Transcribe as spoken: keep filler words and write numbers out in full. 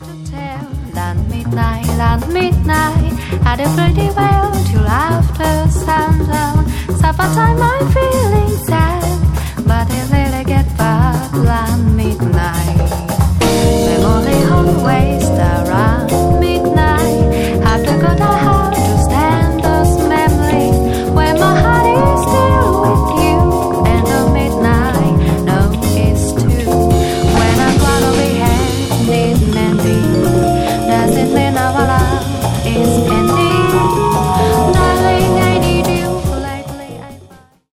Land midnight, land midnight, had a pretty well till after sundown. Summertime I'm feeling sad, but it really get bad. Land midnight, memory always around midnight. Have to go to house.